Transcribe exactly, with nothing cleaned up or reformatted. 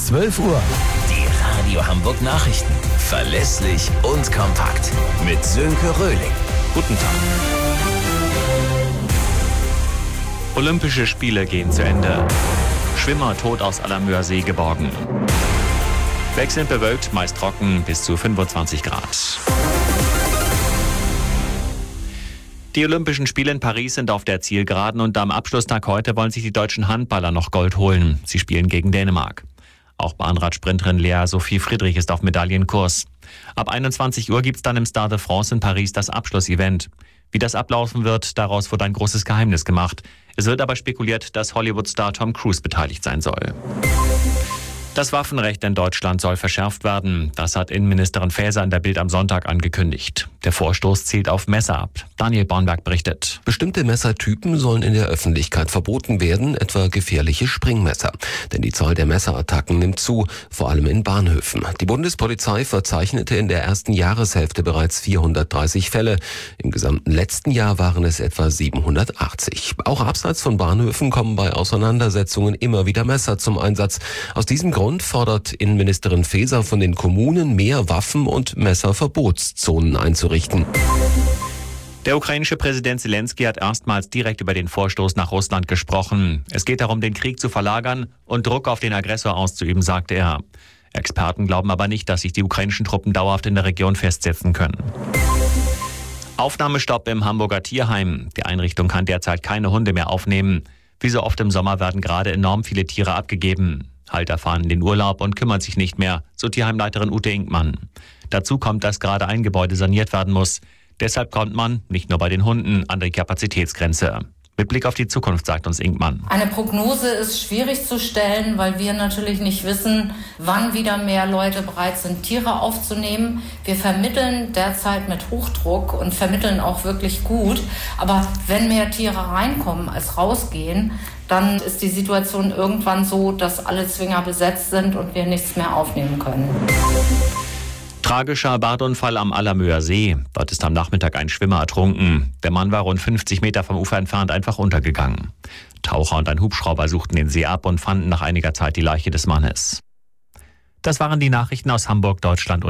zwölf Uhr. Die Radio Hamburg Nachrichten. Verlässlich und kompakt. Mit Sönke Röhling. Guten Tag. Olympische Spiele gehen zu Ende. Schwimmer tot aus Allermöer See geborgen. Wechselnd bewölkt, meist trocken, bis zu fünfundzwanzig Grad. Die Olympischen Spiele in Paris sind auf der Zielgeraden und am Abschlusstag heute wollen sich die deutschen Handballer noch Gold holen. Sie spielen gegen Dänemark. Auch Bahnradsprinterin Lea Sophie Friedrich ist auf Medaillenkurs. Ab einundzwanzig Uhr gibt es dann im Stade de France in Paris das Abschlussevent. Wie das ablaufen wird, daraus wurde ein großes Geheimnis gemacht. Es wird aber spekuliert, dass Hollywood-Star Tom Cruise beteiligt sein soll. Das Waffenrecht in Deutschland soll verschärft werden. Das hat Innenministerin Faeser in der Bild am Sonntag angekündigt. Der Vorstoß zielt auf Messer ab. Daniel Bornberg berichtet. Bestimmte Messertypen sollen in der Öffentlichkeit verboten werden, etwa gefährliche Springmesser. Denn die Zahl der Messerattacken nimmt zu, vor allem in Bahnhöfen. Die Bundespolizei verzeichnete in der ersten Jahreshälfte bereits vierhundertdreißig Fälle. Im gesamten letzten Jahr waren es etwa siebenhundertachtzig. Auch abseits von Bahnhöfen kommen bei Auseinandersetzungen immer wieder Messer zum Einsatz. Aus diesem Grund fordert Innenministerin Faeser von den Kommunen, mehr Waffen- und Messerverbotszonen einzurichten. Der ukrainische Präsident Zelensky hat erstmals direkt über den Vorstoß nach Russland gesprochen. Es geht darum, den Krieg zu verlagern und Druck auf den Aggressor auszuüben, sagte er. Experten glauben aber nicht, dass sich die ukrainischen Truppen dauerhaft in der Region festsetzen können. Aufnahmestopp im Hamburger Tierheim. Die Einrichtung kann derzeit keine Hunde mehr aufnehmen. Wie so oft im Sommer werden gerade enorm viele Tiere abgegeben. Halter fahren in den Urlaub und kümmern sich nicht mehr, so Tierheimleiterin Ute Inkmann. Dazu kommt, dass gerade ein Gebäude saniert werden muss. Deshalb kommt man, nicht nur bei den Hunden, an die Kapazitätsgrenze. Mit Blick auf die Zukunft, sagt uns Inkmann. Eine Prognose ist schwierig zu stellen, weil wir natürlich nicht wissen, wann wieder mehr Leute bereit sind, Tiere aufzunehmen. Wir vermitteln derzeit mit Hochdruck und vermitteln auch wirklich gut. Aber wenn mehr Tiere reinkommen als rausgehen, dann ist die Situation irgendwann so, dass alle Zwinger besetzt sind und wir nichts mehr aufnehmen können. Tragischer Badunfall am Allermöer See. Dort ist am Nachmittag ein Schwimmer ertrunken. Der Mann war rund fünfzig Meter vom Ufer entfernt einfach untergegangen. Taucher und ein Hubschrauber suchten den See ab und fanden nach einiger Zeit die Leiche des Mannes. Das waren die Nachrichten aus Hamburg, Deutschland und